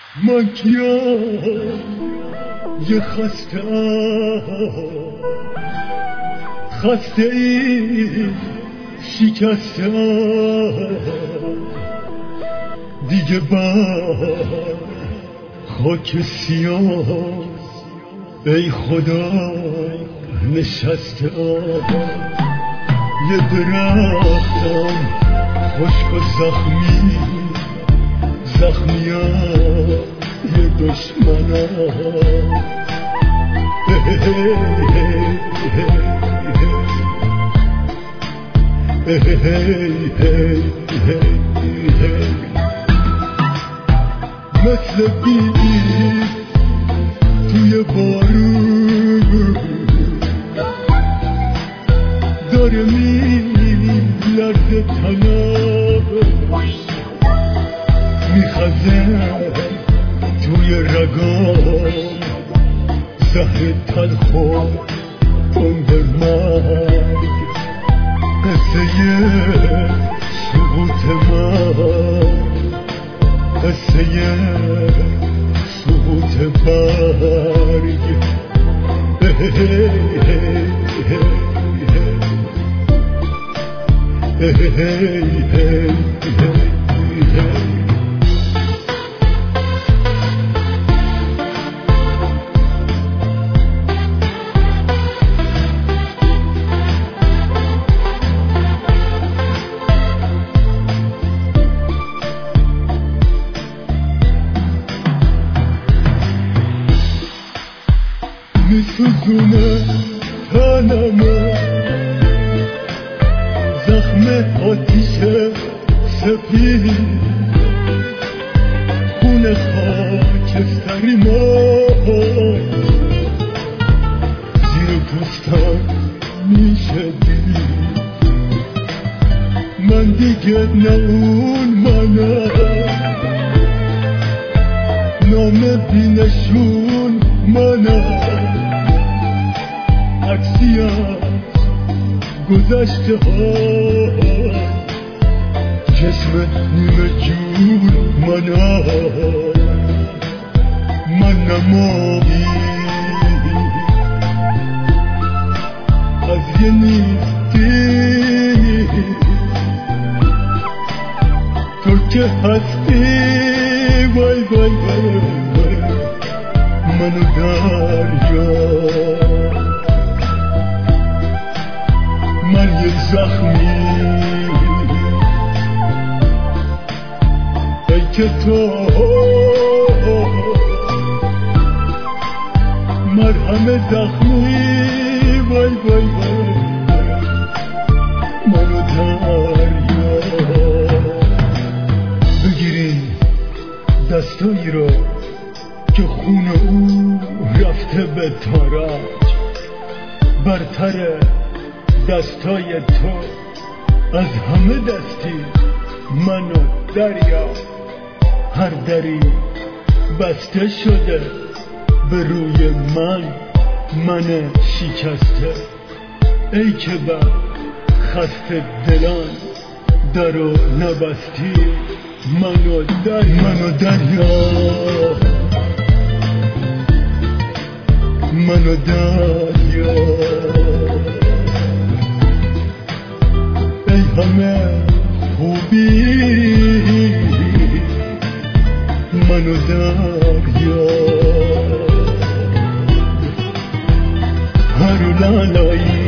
من کیم یه خسته ای شکسته دیگه بر خاک سیاه ای خدا نشسته یه درختم خشک و زخمیم یه دشمنم مثل بیدی توی بارون داره میلرزه تنم میخزه توی رگام زهر تلخ و تند مرگ قصه سقوط من قصه سقوط برگ میسوزونه تنمه زخم آتیش سپید خون خاکستری مای زیر پوستم میشه دید من دیگه نه اون منم نام بینشون منم عکسی از گذشته ها جسمت نیمه جون من نمایی از یه نیستی تو که هستی وای وای وای منو دریا من یک زخمی ای که تو مرهم زخمی وای وای وای منو دریا بگیری دستایی رو که خون او رفته به تاراج برتره دستای تو از همه دستی منو دریا هر دری بسته شده به روی من شکسته ای که بر خسته دلان درو نبستی منو دریا منو دریا ای همه خوبی منو دریا هر لالایی